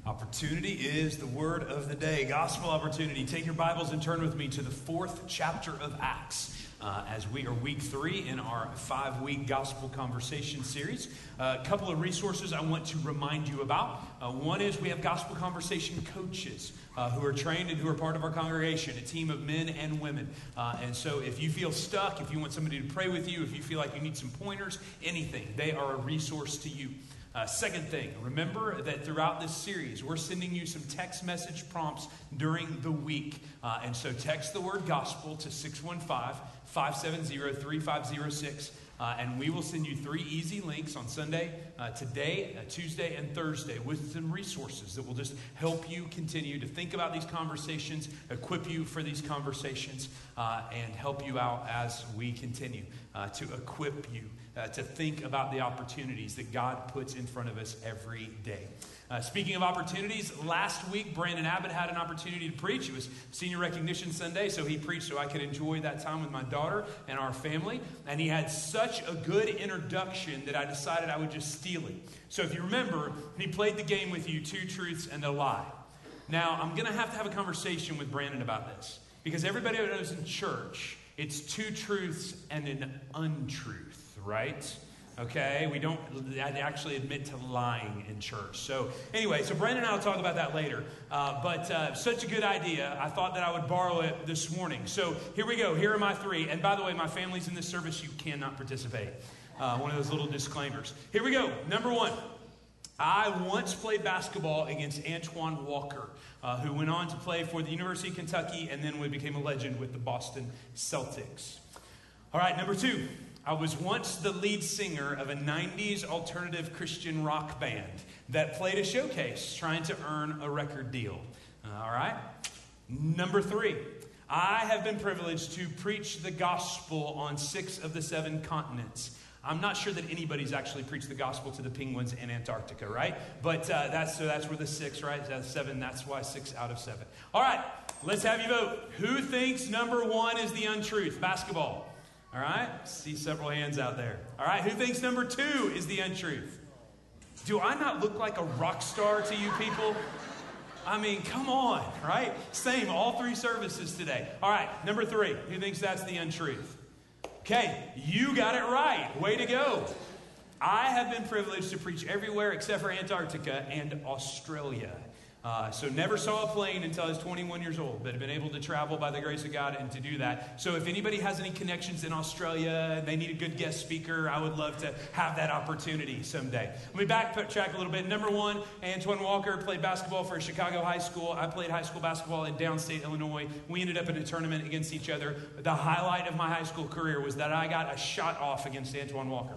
Opportunity is the word of the day. Gospel opportunity. Take your Bibles and turn with me to the 4th chapter of Acts as we are week 3 in our 5-week gospel conversation series. A couple of resources I want to remind you about. One is we have gospel conversation coaches who are trained and who are part of our congregation, a team of men and women. And so if you feel stuck, if you want somebody to pray with you, if you feel like you need some pointers, anything, they are a resource to you. Second thing, remember that throughout this series, we're sending you some text message prompts during the week. And so text the word gospel to 615-570-3506. And we will send you 3 easy links on Sunday, today, Tuesday, and Thursday with some resources that will just help you continue to think about these conversations, equip you for these conversations, and help you out as we continue to equip you to think about the opportunities that God puts in front of us every day. Speaking of opportunities, last week Brandon Abbott had an opportunity to preach. It was Senior Recognition Sunday, so he preached so I could enjoy that time with my daughter and our family. And he had such a good introduction that I decided I would just steal it. So if you remember, he played the game with you, 2 truths and a lie. Now, I'm going to have a conversation with Brandon about this, because everybody who knows in church, it's 2 truths and an untruth, right? Okay, we don't actually admit to lying in church. So anyway, so Brandon and I will talk about that later. But such a good idea, I thought that I would borrow it this morning. So here we go. Here are my 3. And by the way, my family's in this service. You cannot participate. One of those little disclaimers. Here we go. Number 1. I once played basketball against Antoine Walker, who went on to play for the University of Kentucky and then became a legend with the Boston Celtics. All right, number 2. I was once the lead singer of a 90s alternative Christian rock band that played a showcase trying to earn a record deal. All right. Number 3. I have been privileged to preach the gospel on 6 of the 7 continents. I'm not sure that anybody's actually preached the gospel to the penguins in Antarctica, right? But that's where the 6, right? That's 7. That's why 6 out of 7. All right. Let's have you vote. Who thinks number 1 is the untruth? Basketball. All right, see several hands out there. All right, who thinks number 2 is the untruth? Do I not look like a rock star to you people? I mean, come on, right? Same, all 3 services today. All right, number 3, who thinks that's the untruth? Okay, you got it right. Way to go. I have been privileged to preach everywhere except for Antarctica and Australia. So never saw a plane until I was 21 years old, but have been able to travel by the grace of God and to do that. So if anybody has any connections in Australia and they need a good guest speaker, I would love to have that opportunity someday. Let me backtrack a little bit. Number 1, Antoine Walker played basketball for Chicago High School. I played high school basketball in downstate Illinois. We ended up in a tournament against each other. The highlight of my high school career was that I got a shot off against Antoine Walker.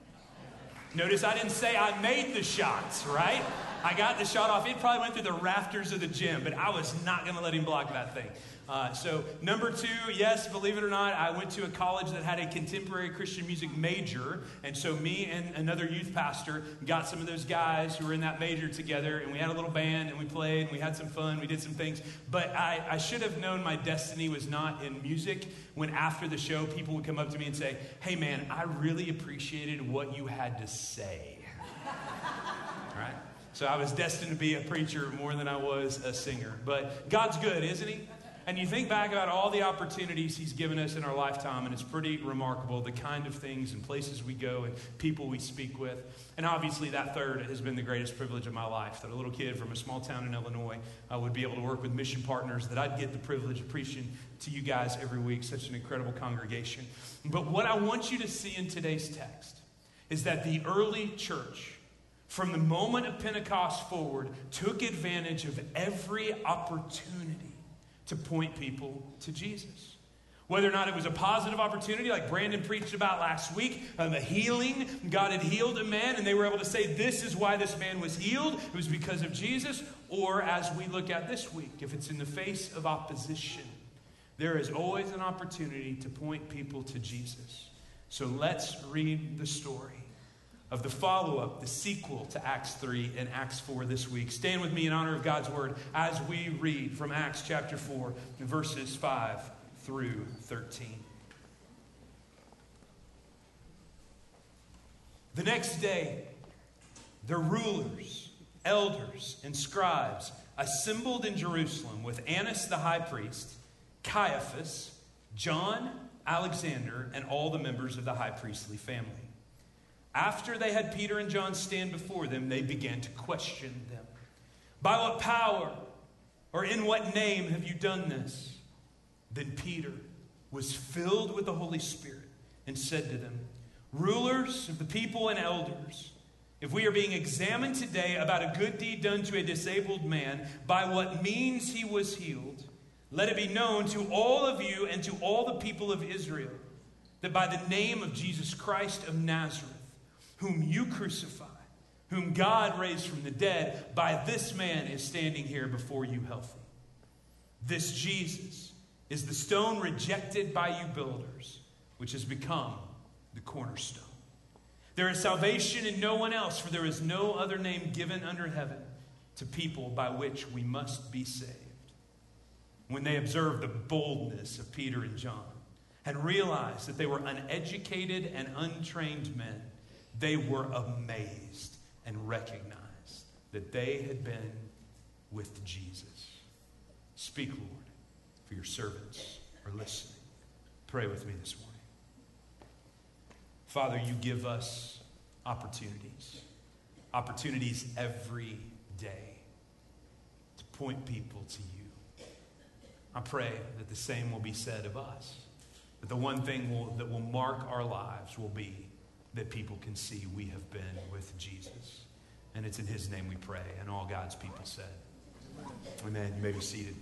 Notice I didn't say I made the shots, right? I got the shot off. It probably went through the rafters of the gym, but I was not going to let him block that thing. So number 2, yes, believe it or not, I went to a college that had a contemporary Christian music major. And so me and another youth pastor got some of those guys who were in that major together, and we had a little band, and we played, and we had some fun. We did some things. But I should have known my destiny was not in music when after the show, people would come up to me and say, "Hey, man, I really appreciated what you had to say." All right? So I was destined to be a preacher more than I was a singer. But God's good, isn't he? And you think back about all the opportunities he's given us in our lifetime, and it's pretty remarkable, the kind of things and places we go and people we speak with. And obviously that third has been the greatest privilege of my life, that a little kid from a small town in Illinois would be able to work with mission partners, that I'd get the privilege of preaching to you guys every week, such an incredible congregation. But what I want you to see in today's text is that the early church, from the moment of Pentecost forward, took advantage of every opportunity to point people to Jesus. Whether or not it was a positive opportunity, like Brandon preached about last week, the healing, God had healed a man, and they were able to say, this is why this man was healed. It was because of Jesus. Or as we look at this week, if it's in the face of opposition, there is always an opportunity to point people to Jesus. So let's read the story of the follow-up, the sequel to Acts 3 and Acts 4 this week. Stand with me in honor of God's word as we read from Acts chapter 4, verses 5 through 13. The next day, the rulers elders and scribes assembled in Jerusalem with Annas the high priest, Caiaphas, John, Alexander, and all the members of the high priestly family. After they had Peter and John stand before them, they began to question them. By what power or in what name have you done this? Then Peter was filled with the Holy Spirit and said to them, rulers of the people and elders, if we are being examined today about a good deed done to a disabled man, by what means he was healed, let it be known to all of you and to all the people of Israel that by the name of Jesus Christ of Nazareth, whom you crucified, whom God raised from the dead, by this man is standing here before you healthy. This Jesus is the stone rejected by you builders, which has become the cornerstone. There is salvation in no one else, for there is no other name given under heaven to people by which we must be saved. When they observed the boldness of Peter and John and realized that they were uneducated and untrained men, they were amazed and recognized that they had been with Jesus. Speak, Lord, for your servants are listening. Pray with me this morning. Father, you give us opportunities every day to point people to you. I pray that the same will be said of us. That the one thing that will mark our lives will be that people can see we have been with Jesus. And it's in his name we pray. And all God's people said, amen. You may be seated.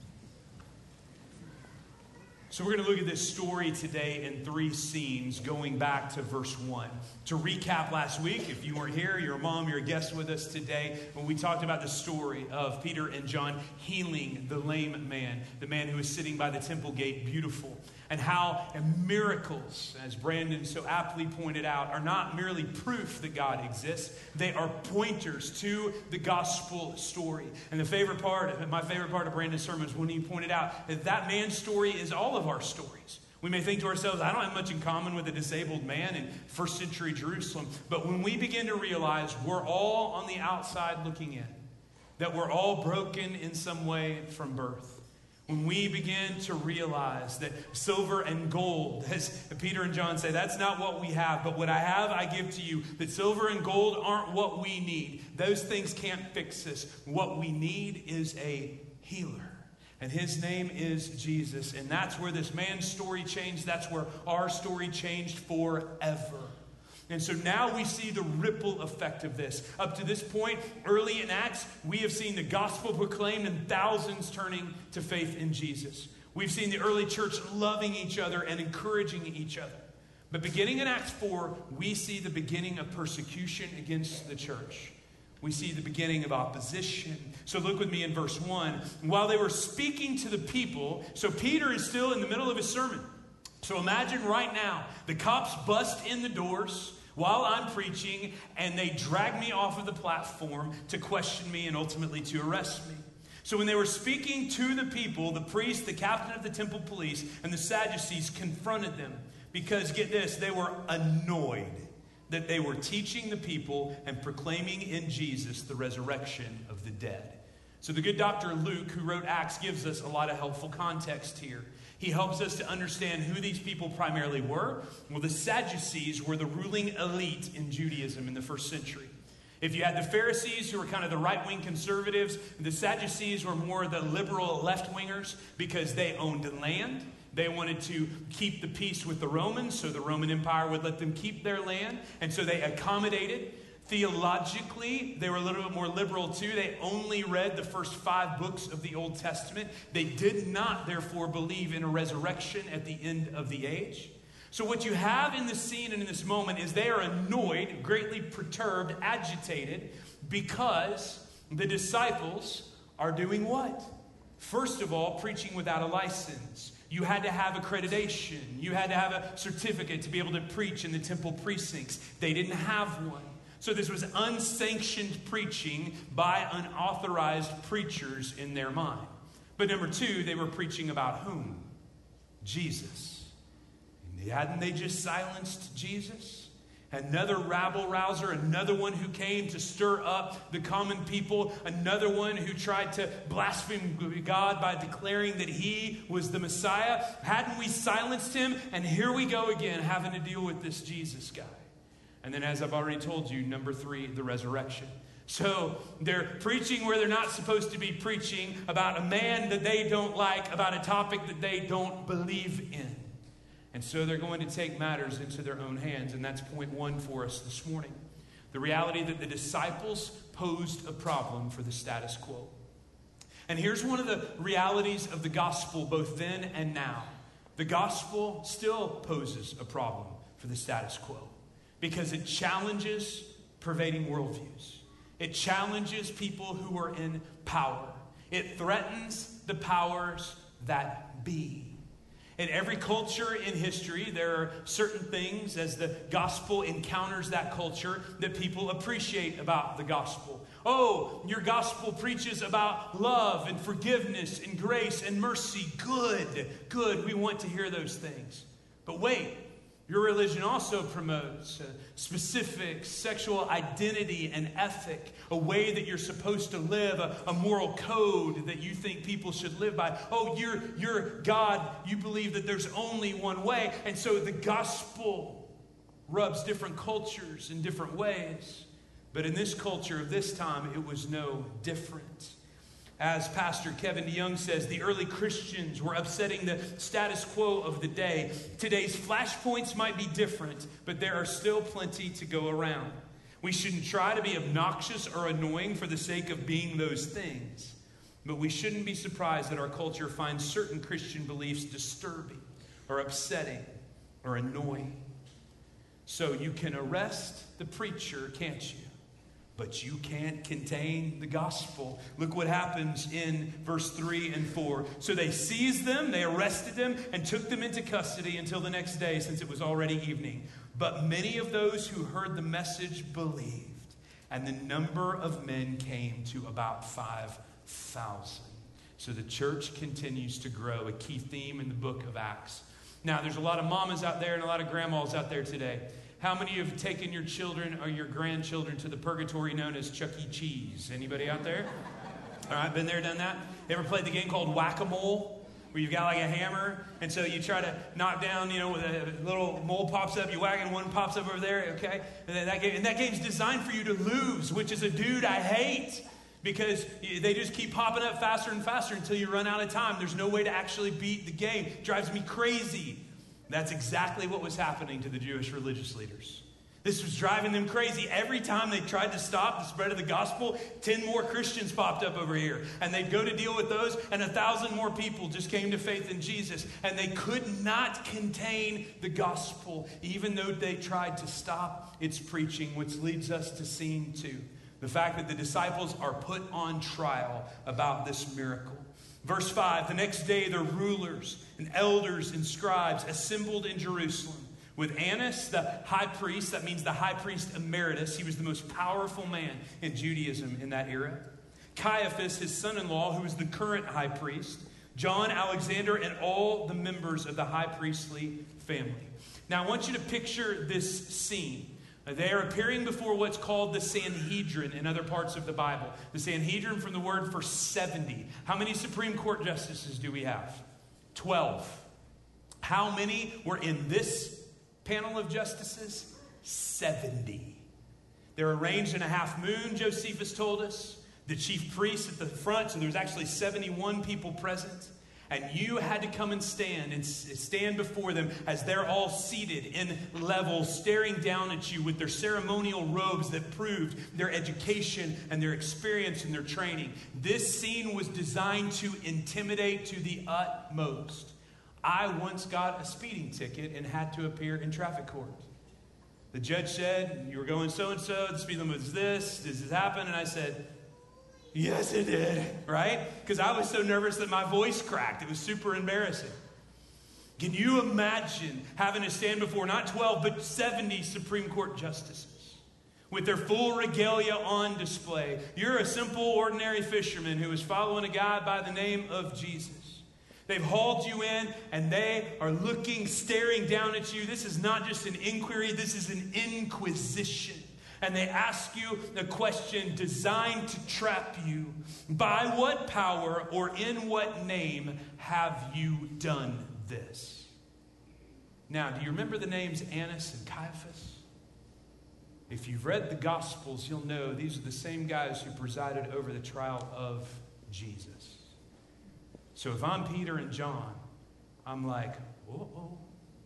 So we're going to look at this story today in 3 scenes, going back to verse 1. To recap last week, if you weren't here, you're a mom, you're a guest with us today, when we talked about the story of Peter and John healing the lame man, the man who was sitting by the temple gate, beautiful. And how miracles, as Brandon so aptly pointed out, are not merely proof that God exists. They are pointers to the gospel story. And my favorite part of Brandon's sermon is when he pointed out that man's story is all of our stories. We may think to ourselves, I don't have much in common with a disabled man in first century Jerusalem. But when we begin to realize we're all on the outside looking in, that we're all broken in some way from birth, when we begin to realize that silver and gold, as Peter and John say, that's not what we have, but what I have I give to you. That silver and gold aren't what we need. Those things can't fix us. What we need is a healer. And his name is Jesus. And that's where this man's story changed. That's where our story changed forever. And so now we see the ripple effect of this. Up to this point, early in Acts, we have seen the gospel proclaimed and thousands turning to faith in Jesus. We've seen the early church loving each other and encouraging each other. But beginning in Acts 4, we see the beginning of persecution against the church. We see the beginning of opposition. So look with me in verse 1. While they were speaking to the people, so Peter is still in the middle of his sermon. So imagine right now, the cops bust in the doors while I'm preaching, and they drag me off of the platform to question me and ultimately to arrest me. So when they were speaking to the people, the priest, the captain of the temple police, and the Sadducees confronted them because, get this, they were annoyed that they were teaching the people and proclaiming in Jesus the resurrection of the dead. So the good Dr. Luke, who wrote Acts, gives us a lot of helpful context here. He helps us to understand who these people primarily were. Well, the Sadducees were the ruling elite in Judaism in the first century. If you had the Pharisees, who were kind of the right-wing conservatives, the Sadducees were more the liberal left-wingers because they owned land. They wanted to keep the peace with the Romans, so the Roman Empire would let them keep their land. And so they accommodated. Theologically, they were a little bit more liberal too. They only read the first 5 books of the Old Testament. They did not, therefore, believe in a resurrection at the end of the age. So what you have in this scene and in this moment is they are annoyed, greatly perturbed, agitated, because the disciples are doing what? First of all, preaching without a license. You had to have accreditation. You had to have a certificate to be able to preach in the temple precincts. They didn't have one. So this was unsanctioned preaching by unauthorized preachers in their mind. But number 2, they were preaching about whom? Jesus. And hadn't they just silenced Jesus? Another rabble-rouser, another one who came to stir up the common people, another one who tried to blaspheme God by declaring that he was the Messiah. Hadn't we silenced him? And here we go again, having to deal with this Jesus guy. And then, as I've already told you, number 3, the resurrection. So they're preaching where they're not supposed to be preaching, about a man that they don't like, about a topic that they don't believe in. And so they're going to take matters into their own hands. And that's point 1 for us this morning. The reality that the disciples posed a problem for the status quo. And here's one of the realities of the gospel, both then and now. The gospel still poses a problem for the status quo because it challenges pervading worldviews. It challenges people who are in power. It threatens the powers that be. In every culture in history, there are certain things, as the gospel encounters that culture, that people appreciate about the gospel. Oh, your gospel preaches about love and forgiveness and grace and mercy. Good, good. We want to hear those things. But wait, your religion also promotes a specific sexual identity and ethic, a way that you're supposed to live, a moral code that you think people should live by. Oh, you're God, you believe that there's only one way. And so the gospel rubs different cultures in different ways. But in this culture of this time, it was no different. As Pastor Kevin DeYoung says, the early Christians were upsetting the status quo of the day. Today's flashpoints might be different, but there are still plenty to go around. We shouldn't try to be obnoxious or annoying for the sake of being those things. But we shouldn't be surprised that our culture finds certain Christian beliefs disturbing or upsetting or annoying. So you can arrest the preacher, can't you? But you can't contain the gospel. Look what happens in verse 3 and 4. So they seized them, they arrested them, and took them into custody until the next day, since it was already evening. But many of those who heard the message believed, and the number of men came to about 5,000. So the church continues to grow, a key theme in the book of Acts. Now, there's a lot of mamas out there and a lot of grandmas out there today. How many have taken your children or your grandchildren to the purgatory known as Chuck E. Cheese? Anybody out there? All right, been there, done that? Ever played the game called Whack-A-Mole? Where you've got like a hammer, and so you try to knock down, with a little mole pops up, you whack and one pops up over there, okay? And then that game's designed for you to lose, which is a dude I hate. Because they just keep popping up faster and faster until you run out of time. There's no way to actually beat the game. It drives me crazy. That's exactly what was happening to the Jewish religious leaders. This was driving them crazy. Every time they tried to stop the spread of the gospel, 10 more Christians popped up over here. And they'd go to deal with those, and 1,000 more people just came to faith in Jesus. And they could not contain the gospel, even though they tried to stop its preaching, which leads us to scene 2. The fact that the disciples are put on trial about this miracle. Verse 5, the next day the rulers and elders and scribes assembled in Jerusalem with Annas, the high priest. That means the high priest emeritus. He was the most powerful man in Judaism in that era. Caiaphas, his son-in-law, who was the current high priest. John, Alexander, and all the members of the high priestly family. Now I want you to picture this scene. They are appearing before what's called the Sanhedrin in other parts of the Bible. The Sanhedrin from the word for 70. How many Supreme Court justices do we have? 12. How many were in this panel of justices? 70. They're arranged in a half moon, Josephus told us. The chief priest at the front, so there was actually 71 people present. And you had to come and stand before them as they're all seated in levels, staring down at you with their ceremonial robes that proved their education and their experience and their training. This scene was designed to intimidate to the utmost. I once got a speeding ticket and had to appear in traffic court. The judge said, you were going so-and-so, the speed limit was this, does this happen? And I said, yes, it did, right? Because I was so nervous that my voice cracked. It was super embarrassing. Can you imagine having to stand before not 12, but 70 Supreme Court justices with their full regalia on display? You're a simple, ordinary fisherman who is following a guy by the name of Jesus. They've hauled you in, and they are looking, staring down at you. This is not just an inquiry, this is an inquisition. And they ask you a question designed to trap you. By what power or in what name have you done this? Now, do you remember the names Annas and Caiaphas? If you've read the Gospels, you'll know these are the same guys who presided over the trial of Jesus. So if I'm Peter and John, I'm like, whoa.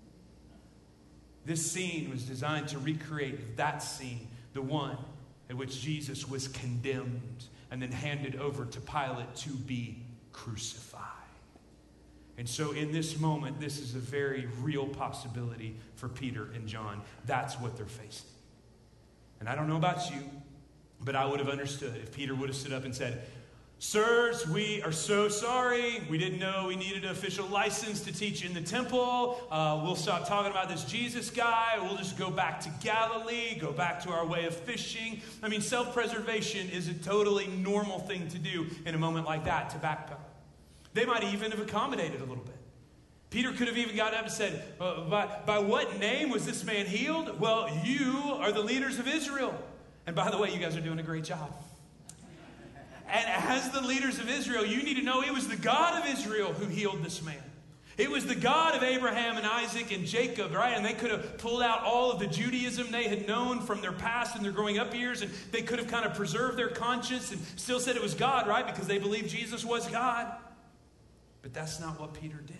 This scene was designed to recreate that scene, the one in which Jesus was condemned and then handed over to Pilate to be crucified. And so in this moment, this is a very real possibility for Peter and John. That's what they're facing. And I don't know about you, but I would have understood if Peter would have stood up and said, "Sirs, we are so sorry. We didn't know we needed an official license to teach in the temple. We'll stop talking about this Jesus guy. We'll just go back to Galilee, go back to our way of fishing." I mean, self-preservation is a totally normal thing to do in a moment like that, to backpedal. They might even have accommodated a little bit. Peter could have even got up and said, by what name was this man healed? Well, you are the leaders of Israel. And by the way, you guys are doing a great job. And as the leaders of Israel, you need to know it was the God of Israel who healed this man. It was the God of Abraham and Isaac and Jacob, right? And they could have pulled out all of the Judaism they had known from their past and their growing up years, and they could have kind of preserved their conscience and still said it was God, right? Because they believed Jesus was God. But that's not what Peter did.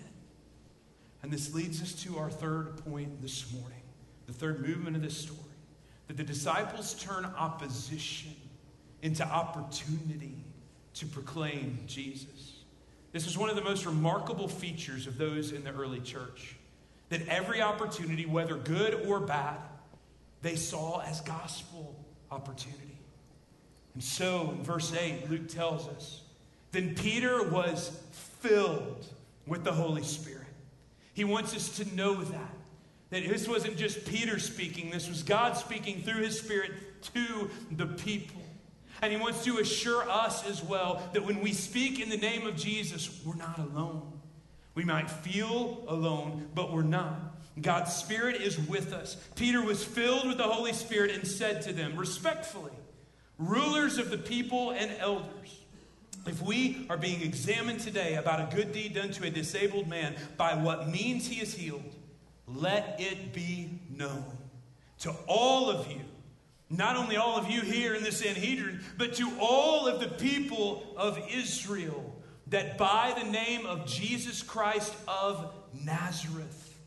And this leads us to our third point this morning, the third movement of this story, that the disciples turn opposition into opportunity to proclaim Jesus. This was one of the most remarkable features of those in the early church, that every opportunity, whether good or bad, they saw as gospel opportunity. And so in verse 8, Luke tells us, then Peter was filled with the Holy Spirit. He wants us to know that this wasn't just Peter speaking, this was God speaking through his Spirit to the people. And he wants to assure us as well that when we speak in the name of Jesus, we're not alone. We might feel alone, but we're not. God's Spirit is with us. Peter was filled with the Holy Spirit and said to them, respectfully, rulers of the people and elders, if we are being examined today about a good deed done to a disabled man, by what means he is healed, let it be known to all of you, not only all of you here in the Sanhedrin, but to all of the people of Israel, that by the name of Jesus Christ of Nazareth,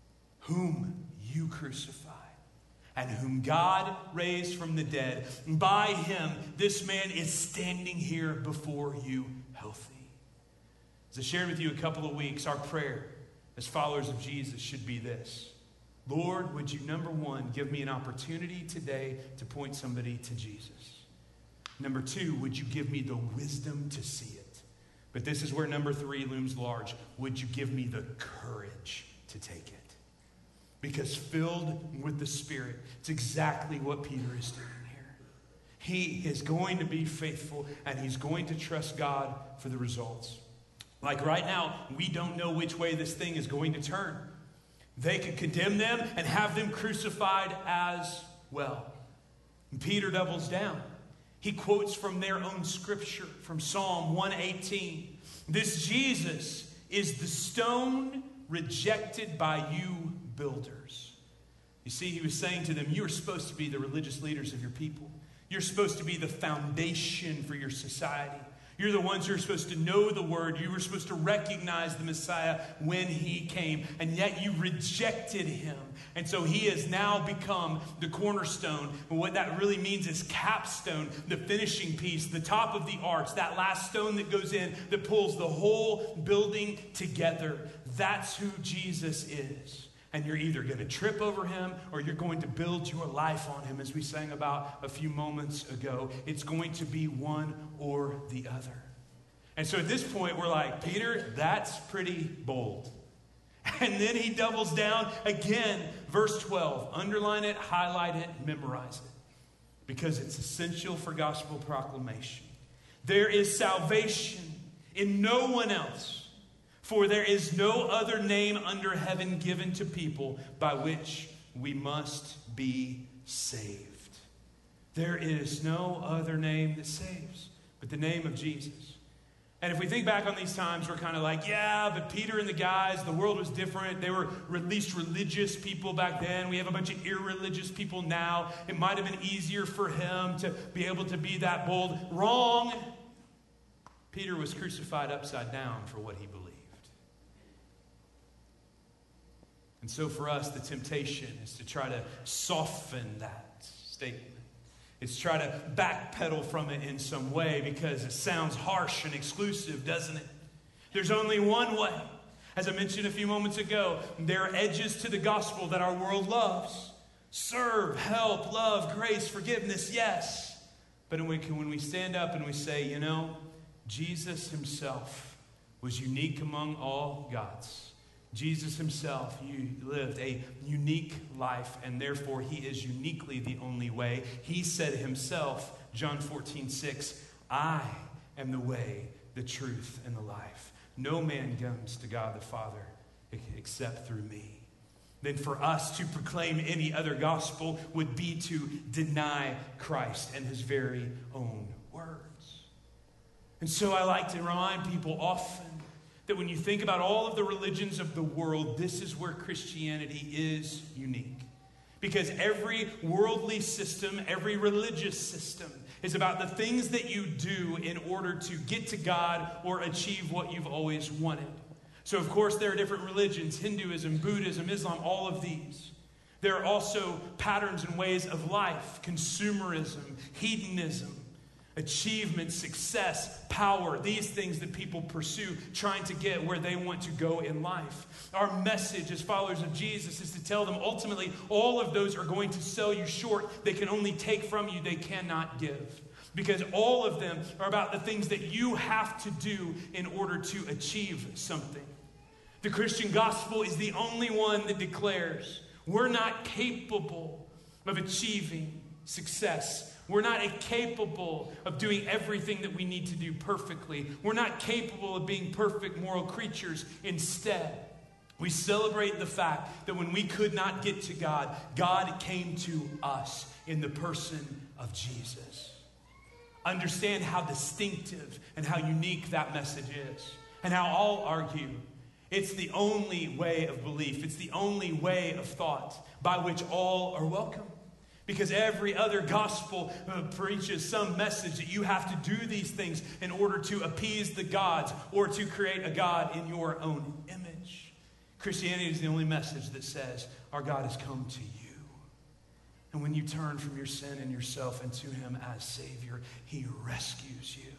whom you crucified, and whom God raised from the dead, by him, this man is standing here before you healthy. As I shared with you a couple of weeks, our prayer as followers of Jesus should be this. Lord, would you, number one, give me an opportunity today to point somebody to Jesus? Number two, would you give me the wisdom to see it? But this is where number three looms large. Would you give me the courage to take it? Because filled with the Spirit, it's exactly what Peter is doing here. He is going to be faithful, and he's going to trust God for the results. Like right now, we don't know which way this thing is going to turn. They could condemn them and have them crucified as well. And Peter doubles down. He quotes from their own scripture, from Psalm 118. This Jesus is the stone rejected by you builders. You see, he was saying to them, you are supposed to be the religious leaders of your people. You're supposed to be the foundation for your society. You're the ones who are supposed to know the word. You were supposed to recognize the Messiah when he came. And yet you rejected him. And so he has now become the cornerstone. And what that really means is capstone, the finishing piece, the top of the arch, that last stone that goes in that pulls the whole building together. That's who Jesus is. And you're either going to trip over him or you're going to build your life on him, as we sang about a few moments ago. It's going to be one or the other. And so at this point, we're like, Peter, that's pretty bold. And then he doubles down again, verse 12. Underline it, highlight it, memorize it. Because it's essential for gospel proclamation. There is salvation in no one else. For there is no other name under heaven given to people by which we must be saved. There is no other name that saves but the name of Jesus. And if we think back on these times, we're kind of like, yeah, but Peter and the guys, the world was different. They were at least religious people back then. We have a bunch of irreligious people now. It might have been easier for him to be able to be that bold. Wrong. Peter was crucified upside down for what he believed. And so for us, the temptation is to try to soften that statement. It's try to backpedal from it in some way because it sounds harsh and exclusive, doesn't it? There's only one way. As I mentioned a few moments ago, there are edges to the gospel that our world loves. Serve, help, love, grace, forgiveness, yes. But when we stand up and we say, you know, Jesus himself was unique among all gods. Jesus himself, you lived a unique life, and therefore he is uniquely the only way. He said himself, John 14:6, I am the way, the truth, and the life. No man comes to God the Father except through me. Then for us to proclaim any other gospel would be to deny Christ and his very own words. And so I like to remind people often that when you think about all of the religions of the world, this is where Christianity is unique. Because every worldly system, every religious system is about the things that you do in order to get to God or achieve what you've always wanted. So, of course, there are different religions, Hinduism, Buddhism, Islam, all of these. There are also patterns and ways of life, consumerism, hedonism, achievement, success, power, these things that people pursue, trying to get where they want to go in life. Our message as followers of Jesus is to tell them ultimately all of those are going to sell you short. They can only take from you, they cannot give. Because all of them are about the things that you have to do in order to achieve something. The Christian gospel is the only one that declares we're not capable of achieving success. We're not capable of doing everything that we need to do perfectly. We're not capable of being perfect moral creatures. Instead, we celebrate the fact that when we could not get to God, God came to us in the person of Jesus. Understand how distinctive and how unique that message is. And how I'll argue it's the only way of belief. It's the only way of thought by which all are welcome. Because every other gospel preaches some message that you have to do these things in order to appease the gods or to create a God in your own image. Christianity is the only message that says our God has come to you. And when you turn from your sin and yourself and to him as Savior, he rescues you.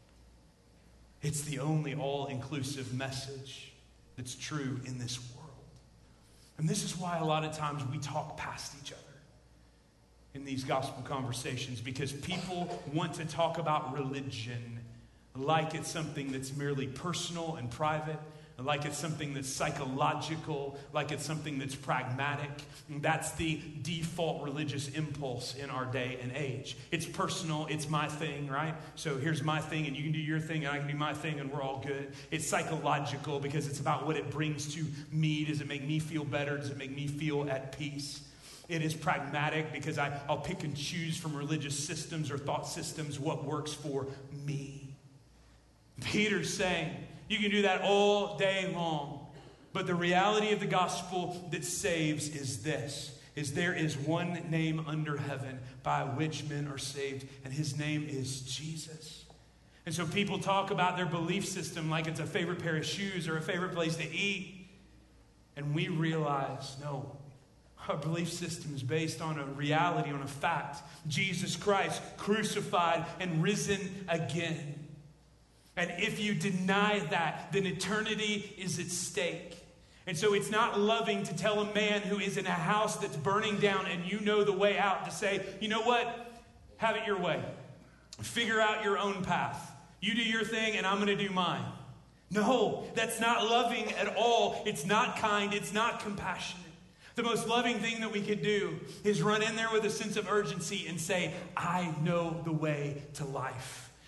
It's the only all-inclusive message that's true in this world. And this is why a lot of times we talk past each other in these gospel conversations, because people want to talk about religion like it's something that's merely personal and private, like it's something that's psychological, like it's something that's pragmatic. And that's the default religious impulse in our day and age. It's personal, it's my thing, right? So here's my thing, and you can do your thing, and I can do my thing, and we're all good. It's psychological because it's about what it brings to me. Does it make me feel better? Does it make me feel at peace? It is pragmatic because I'll pick and choose from religious systems or thought systems what works for me. Peter's saying you can do that all day long. But the reality of the gospel that saves is this, is there is one name under heaven by which men are saved, and his name is Jesus. And so people talk about their belief system like it's a favorite pair of shoes or a favorite place to eat. And we realize, no. Our belief system is based on a reality, on a fact. Jesus Christ crucified and risen again. And if you deny that, then eternity is at stake. And so it's not loving to tell a man who is in a house that's burning down and you know the way out to say, you know what? Have it your way. Figure out your own path. You do your thing and I'm going to do mine. No, that's not loving at all. It's not kind. It's not compassionate. The most loving thing that we could do is run in there with a sense of urgency and say, I know the way to life.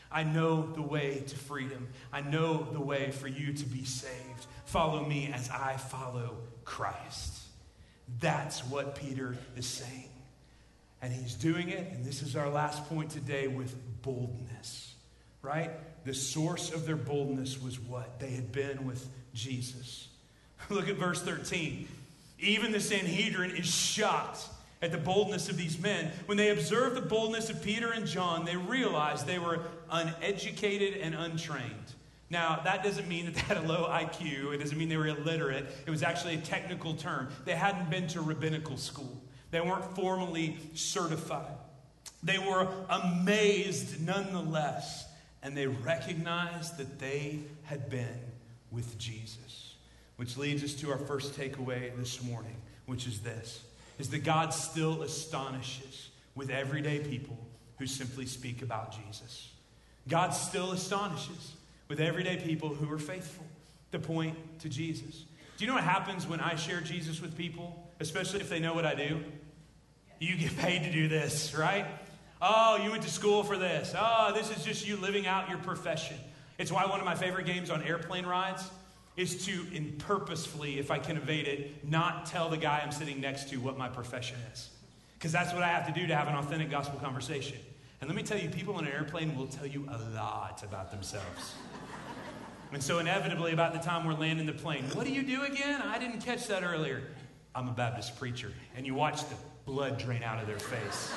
I know the way to freedom. I know the way for you to be saved. Follow me as I follow Christ. That's what Peter is saying. And he's doing it, and this is our last point today, with boldness, right? The source of their boldness was what? They had been with Jesus. Look at verse 13. Even the Sanhedrin is shocked at the boldness of these men. When they observed the boldness of Peter and John, they realized they were uneducated and untrained. Now, that doesn't mean that they had a low IQ. It doesn't mean they were illiterate. It was actually a technical term. They hadn't been to rabbinical school. They weren't formally certified. They were amazed nonetheless, and they recognized that they had been with Jesus. Which leads us to our first takeaway this morning, which is this, is that God still astonishes with everyday people who simply speak about Jesus. God still astonishes with everyday people who are faithful to point to Jesus. Do you know what happens when I share Jesus with people, especially if they know what I do? You get paid to do this, right? Oh, you went to school for this. Oh, this is just you living out your profession. It's why one of my favorite games on airplane rides is to, purposefully, if I can evade it, not tell the guy I'm sitting next to what my profession is. Because that's what I have to do to have an authentic gospel conversation. And let me tell you, people on an airplane will tell you a lot about themselves. And so inevitably, about the time we're landing the plane, what do you do again? I didn't catch that earlier. I'm a Baptist preacher. And you watch the blood drain out of their face.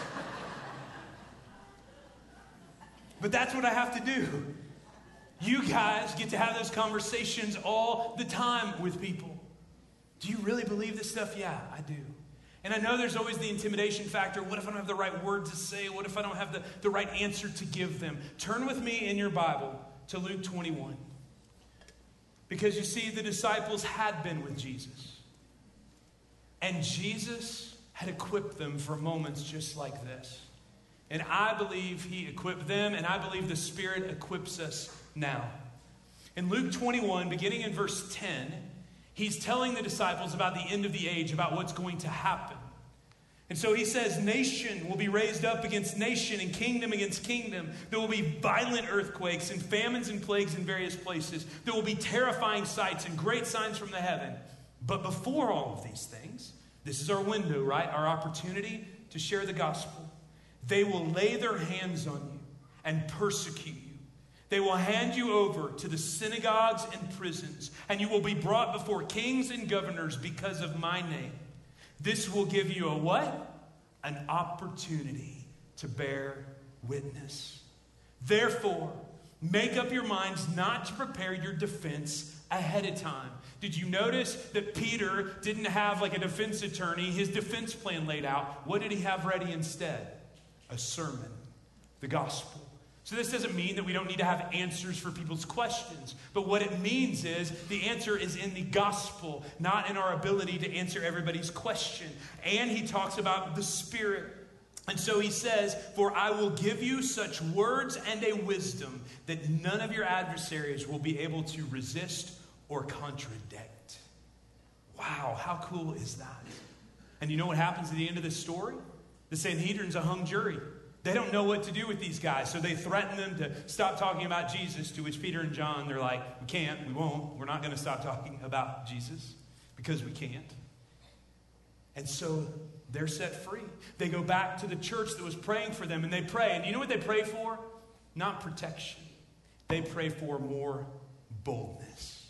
But that's what I have to do. You guys get to have those conversations all the time with people. Do you really believe this stuff? Yeah, I do. And I know there's always the intimidation factor. What if I don't have the right word to say? What if I don't have the right answer to give them? Turn with me in your Bible to Luke 21. Because you see, the disciples had been with Jesus. And Jesus had equipped them for moments just like this. And I believe he equipped them, and I believe the Spirit equips us now. In Luke 21, beginning in verse 10, he's telling the disciples about the end of the age, about what's going to happen. And so he says, nation will be raised up against nation and kingdom against kingdom. There will be violent earthquakes and famines and plagues in various places. There will be terrifying sights and great signs from the heaven. But before all of these things, this is our window, right? Our opportunity to share the gospel. They will lay their hands on you and persecute you. They will hand you over to the synagogues and prisons, and you will be brought before kings and governors because of my name. This will give you a what? An opportunity to bear witness. Therefore, make up your minds not to prepare your defense ahead of time. Did you notice that Peter didn't have like a defense attorney, his defense plan laid out? What did he have ready instead? A sermon, the gospel. So this doesn't mean that we don't need to have answers for people's questions. But what it means is the answer is in the gospel, not in our ability to answer everybody's question. And he talks about the Spirit. And so he says, for I will give you such words and a wisdom that none of your adversaries will be able to resist or contradict. Wow, how cool is that? And you know what happens at the end of this story? The Sanhedrin's a hung jury. They don't know what to do with these guys, so they threaten them to stop talking about Jesus, to which Peter and John, they're like, we can't, we won't, we're not going to stop talking about Jesus because we can't. And so they're set free. They go back to the church that was praying for them, and they pray. And you know what they pray for? Not protection. They pray for more boldness.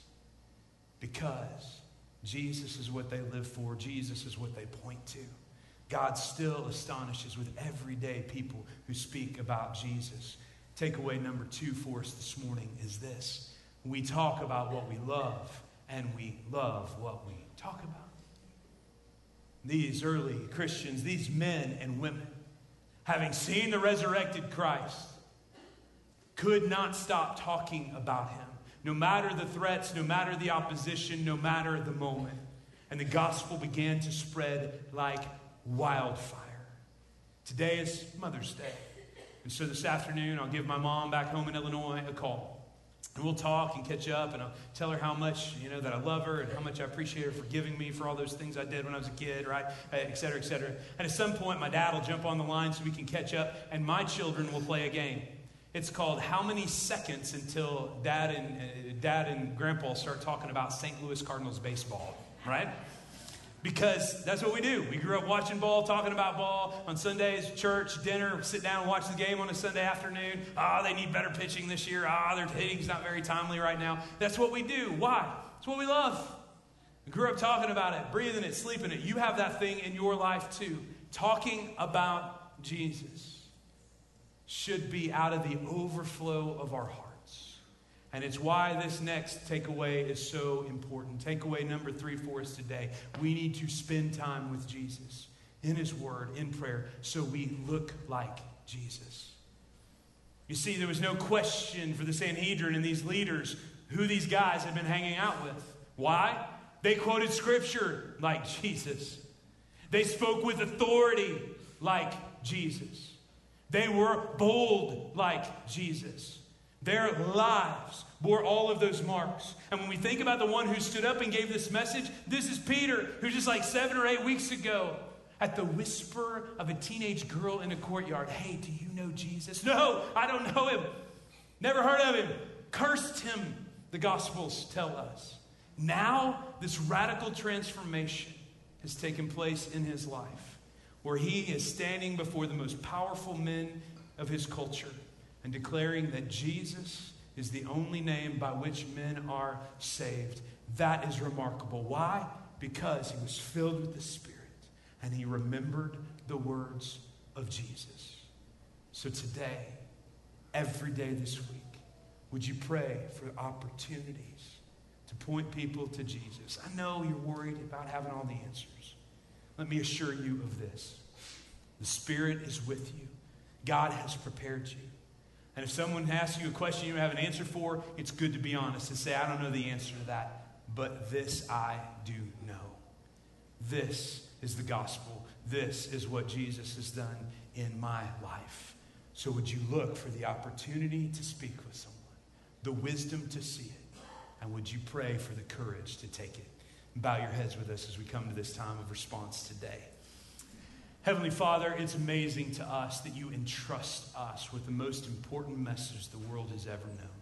Because Jesus is what they live for. Jesus is what they point to. God still astonishes with everyday people who speak about Jesus. Takeaway number 2 for us this morning is this. We talk about what we love, and we love what we talk about. These early Christians, these men and women, having seen the resurrected Christ, could not stop talking about him. No matter the threats, no matter the opposition, no matter the moment. And the gospel began to spread like wildfire. Today is Mother's Day. And so this afternoon, I'll give my mom back home in Illinois a call. And we'll talk and catch up, and I'll tell her how much, that I love her and how much I appreciate her forgiving me for all those things I did when I was a kid, right? Et cetera, et cetera. And at some point, my dad will jump on the line so we can catch up, and my children will play a game. It's called How Many Seconds Until Dad and Grandpa Start Talking About St. Louis Cardinals baseball, right? Because that's what we do. We grew up watching ball, talking about ball on Sundays, church, dinner, sit down and watch the game on a Sunday afternoon. They need better pitching this year. Their hitting's not very timely right now. That's what we do. Why? It's what we love. We grew up talking about it, breathing it, sleeping it. You have that thing in your life too. Talking about Jesus should be out of the overflow of our hearts. And it's why this next takeaway is so important. Takeaway number 3 for us today. We need to spend time with Jesus in his word, in prayer, so we look like Jesus. You see, there was no question for the Sanhedrin and these leaders who these guys had been hanging out with. Why? They quoted scripture like Jesus. They spoke with authority like Jesus. They were bold like Jesus. Their lives bore all of those marks. And when we think about the one who stood up and gave this message, this is Peter, who just like 7 or 8 weeks ago, at the whisper of a teenage girl in a courtyard, hey, do you know Jesus? No, I don't know him. Never heard of him. Cursed him, the Gospels tell us. Now, this radical transformation has taken place in his life, where he is standing before the most powerful men of his culture and declaring that Jesus is the only name by which men are saved. That is remarkable. Why? Because he was filled with the Spirit and he remembered the words of Jesus. So today, every day this week, would you pray for opportunities to point people to Jesus? I know you're worried about having all the answers. Let me assure you of this. The Spirit is with you. God has prepared you. And if someone asks you a question you don't have an answer for, it's good to be honest and say, I don't know the answer to that, but this I do know. This is the gospel. This is what Jesus has done in my life. So would you look for the opportunity to speak with someone, the wisdom to see it, and would you pray for the courage to take it? Bow your heads with us as we come to this time of response today. Heavenly Father, it's amazing to us that you entrust us with the most important message the world has ever known.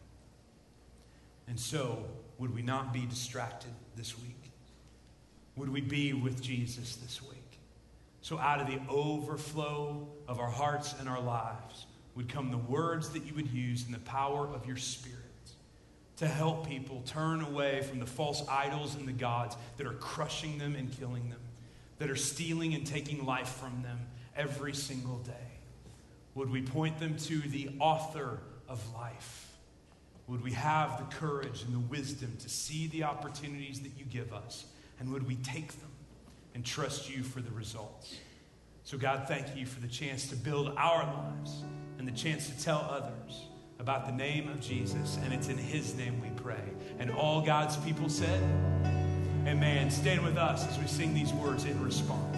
And so, would we not be distracted this week? Would we be with Jesus this week? So out of the overflow of our hearts and our lives would come the words that you would use in the power of your Spirit to help people turn away from the false idols and the gods that are crushing them and killing them, that are stealing and taking life from them every single day. Would we point them to the author of life? Would we have the courage and the wisdom to see the opportunities that you give us? And would we take them and trust you for the results? So God, thank you for the chance to build our lives and the chance to tell others about the name of Jesus. And it's in his name we pray. And all God's people said, amen. Stand with us as we sing these words in response.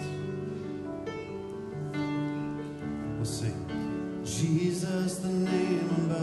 We'll sing. Jesus, the name above